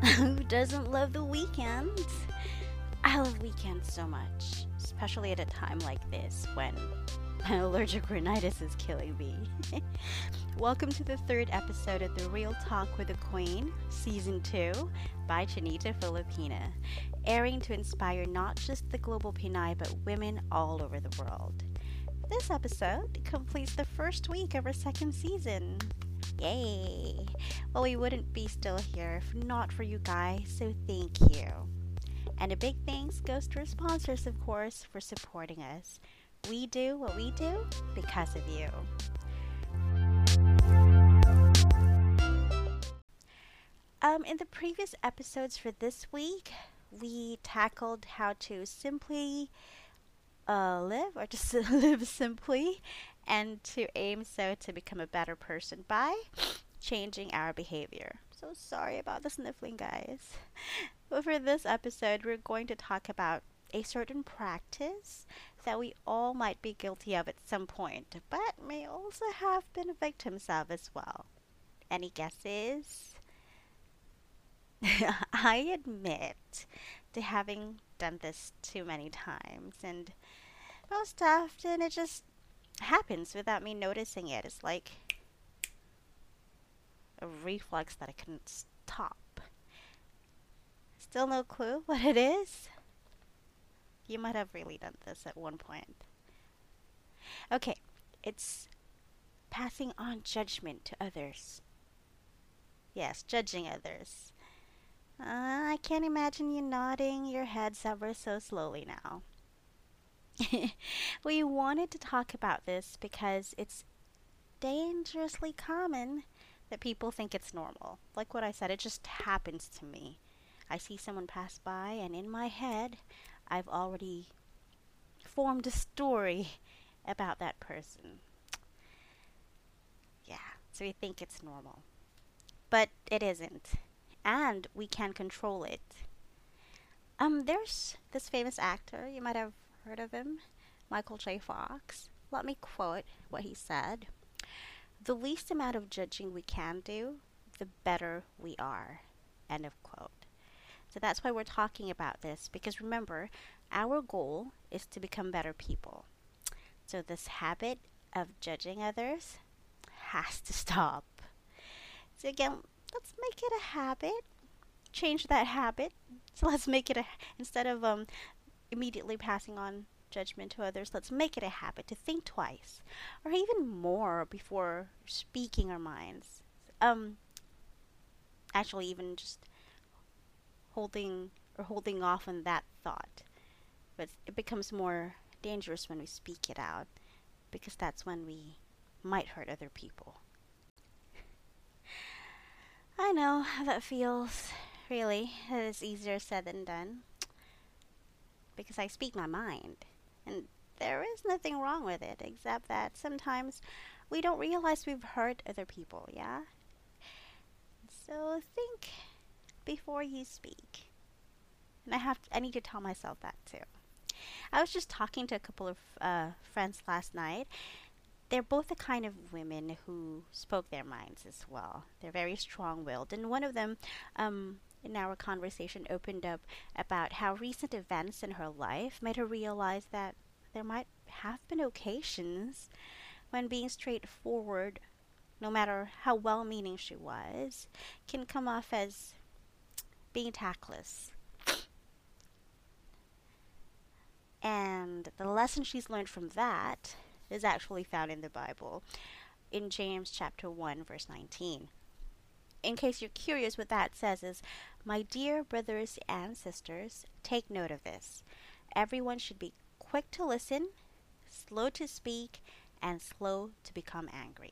Who doesn't love the weekend? I love weekends so much, especially at a time like this when my allergic rhinitis is killing me. Welcome to the third episode of The Real Talk with the Queen, Season 2, by Chinita Filipina, airing to inspire not just the global Pinay but women all over the world. This episode completes the first week of our second season. Yay! Well, we wouldn't be still here if not for you guys, so thank you. And a big thanks goes to our sponsors, of course, for supporting us. We do what we do because of you. In the previous episodes for this week, we tackled how to simply live or just live simply and to aim so to become a better person by changing our behavior. So sorry about the sniffling, guys. But for this episode, we're going to talk about a certain practice that we all might be guilty of at some point, but may also have been victims of as well. Any guesses? I admit to having done this too many times, and most often it just happens without me noticing it. It's like a reflex that I couldn't stop. Still no clue what it is? You might have really done this at one point. Okay, it's passing on judgment to others. Yes, judging others. I can't imagine you nodding your heads ever so slowly now. We wanted to talk about this because it's dangerously common that people think it's normal. Like what I said, it just happens to me. I see someone pass by, and in my head, I've already formed a story about that person. Yeah, so we think it's normal. But it isn't. And we can control it. There's this famous actor, you might have heard of him, Michael J. Fox. Let me quote what he said. The least amount of judging we can do, the better we are. End of quote. So that's why we're talking about this, because remember, our goal is to become better people. So this habit of judging others has to stop. So again, let's make it a habit. Change that habit. So let's make it instead of immediately passing on judgment to others, let's make it a habit to think twice or even more before speaking our minds. Actually, even just holding off on that thought. But it becomes more dangerous when we speak it out because that's when we might hurt other people. I know how that feels. Really, it is easier said than done because I speak my mind. And there is nothing wrong with it, except that sometimes we don't realize we've hurt other people, yeah? So think before you speak. And I need to tell myself that too. I was just talking to a couple of friends last night. They're both the kind of women who spoke their minds as well. They're very strong-willed, and one of them, in our conversation, opened up about how recent events in her life made her realize that there might have been occasions when being straightforward, no matter how well-meaning she was, can come off as being tactless. And the lesson she's learned from that is actually found in the Bible, in James chapter 1, verse 19. In case you're curious, what that says is, my dear brothers and sisters, take note of this. Everyone should be quick to listen, slow to speak, and slow to become angry.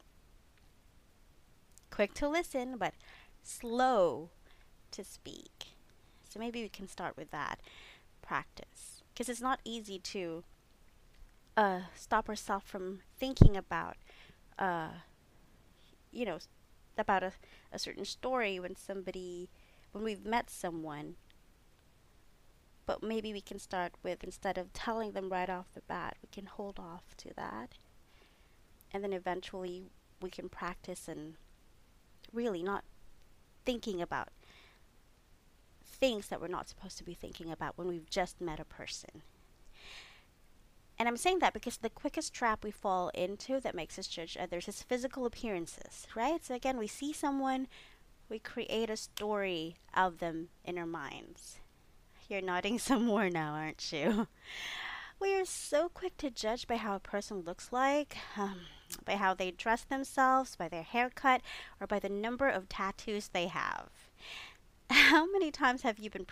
Quick to listen, but slow to speak. So maybe we can start with that practice. Because it's not easy to stop ourselves from thinking about, uh, you know, about a certain story when we've met someone. But maybe we can start with, instead of telling them right off the bat, we can hold off to that. And then eventually we can practice and really not thinking about things that we're not supposed to be thinking about when we've just met a person. And I'm saying that because the quickest trap we fall into that makes us judge others is physical appearances, right? So again, we see someone, we create a story of them in our minds. You're nodding some more now, aren't you? We are so quick to judge by how a person looks like, by how they dress themselves, by their haircut, or by the number of tattoos they have. How many times have you been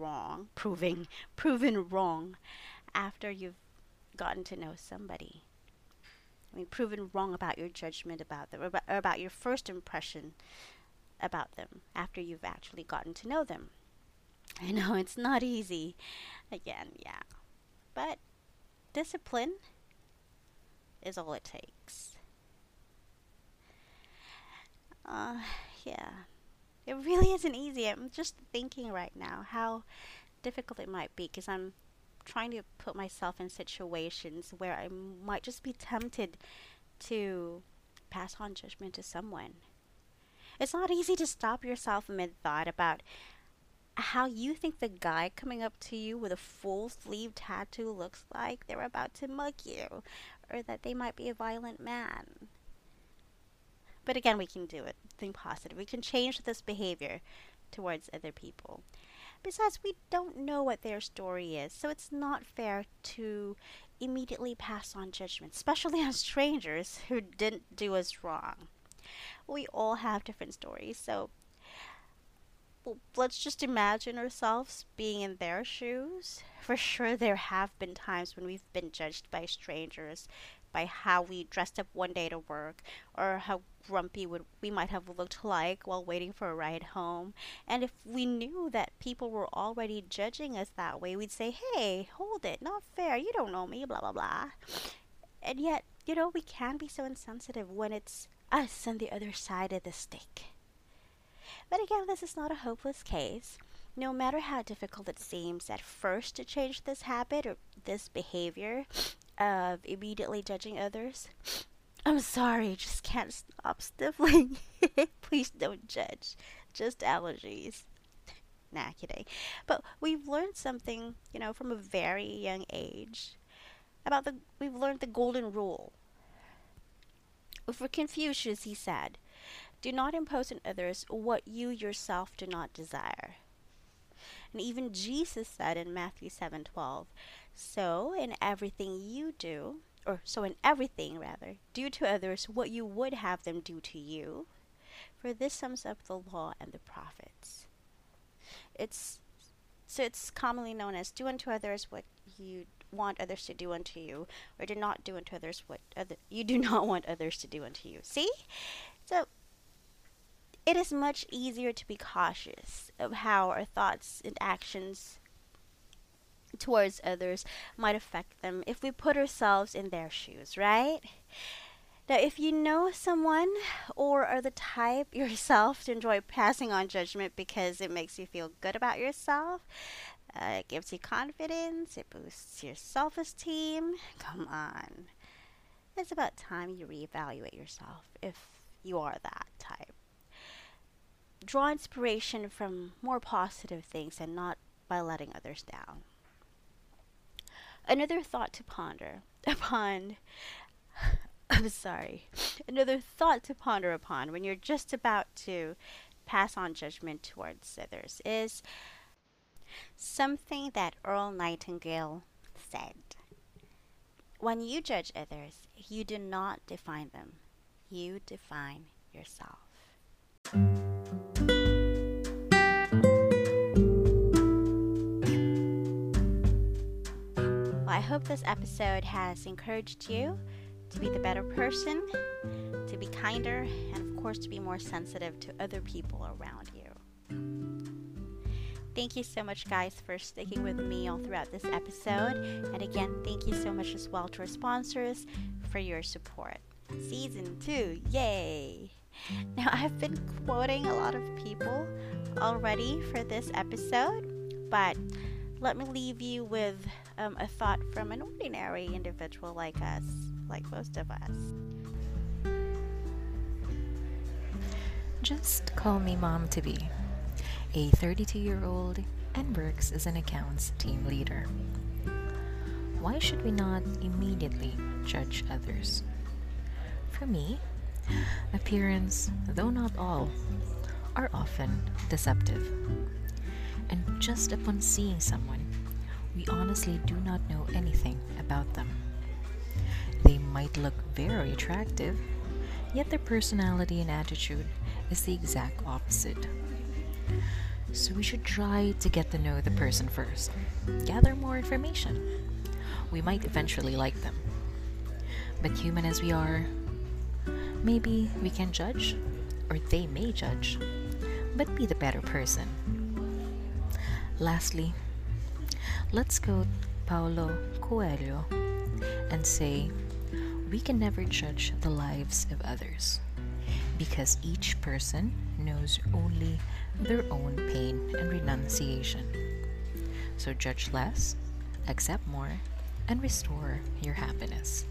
proven wrong after you've gotten to know somebody? I mean, proven wrong about your judgment about them, or about your first impression about them after you've actually gotten to know them. I know it's not easy. Again, yeah. But discipline is all it takes. Yeah. It really isn't easy. I'm just thinking right now how difficult it might be because I'm trying to put myself in situations where I might just be tempted to pass on judgment to someone. It's not easy to stop yourself mid-thought about how you think the guy coming up to you with a full sleeve tattoo looks like they're about to mug you, or that they might be a violent man. But again, we can do it. Think positive. We can change this behavior towards other people. Besides, we don't know what their story is, so it's not fair to immediately pass on judgment, especially on strangers who didn't do us wrong. We all have different stories, so let's just imagine ourselves being in their shoes. For sure, there have been times when we've been judged by strangers by how we dressed up one day to work, or how grumpy we might have looked like while waiting for a ride home. And if we knew that people were already judging us that way, we'd say, hey, hold it, not fair, you don't know me, blah, blah, blah. And yet, we can be so insensitive when it's us on the other side of the stick. But again, this is not a hopeless case. No matter how difficult it seems at first to change this habit or this behavior of immediately judging others, I'm sorry, just can't stop sniffling. Please don't judge. Just allergies. Nah, kidding. But we've learned something, from a very young age we've learned the golden rule. For Confucius, he said, do not impose on others what you yourself do not desire. And even Jesus said in Matthew 7:12, so in everything, do to others what you would have them do to you, for this sums up the law and the prophets. It's commonly known as do unto others what you want others to do unto you, or do not do unto others what you do not want others to do unto you. See? So it is much easier to be cautious of how our thoughts and actions towards others might affect them if we put ourselves in their shoes, right? Now, if you know someone or are the type yourself to enjoy passing on judgment because it makes you feel good about yourself, it gives you confidence, it boosts your self-esteem, come on. It's about time you reevaluate yourself if you are that type. Draw inspiration from more positive things and not by letting others down. Another thought to ponder upon when you're just about to pass on judgment towards others is something that Earl Nightingale said. When you judge others, you do not define them. You define yourself. I hope this episode has encouraged you to be the better person, to be kinder, and of course to be more sensitive to other people around you. Thank you so much, guys, for sticking with me all throughout this episode. And again, thank you so much as well to our sponsors for your support. Season 2, yay! Now, I've been quoting a lot of people already for this episode, but let me leave you with a thought from an ordinary individual like us, like most of us. Just call me Mom to be, a 32-year-old and works as an accounts team leader. Why should we not immediately judge others? For me, appearance, though not all, are often deceptive. And just upon seeing someone, we honestly do not know anything about them. They might look very attractive, yet their personality and attitude is the exact opposite. So we should try to get to know the person first, gather more information. We might eventually like them. But human as we are, maybe we can judge, or they may judge, but be the better person. Lastly, let's quote Paulo Coelho and say, we can never judge the lives of others because each person knows only their own pain and renunciation. So judge less, accept more, and restore your happiness.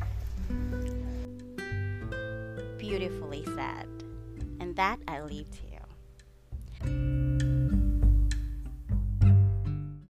Beautifully said. And that I leave to you.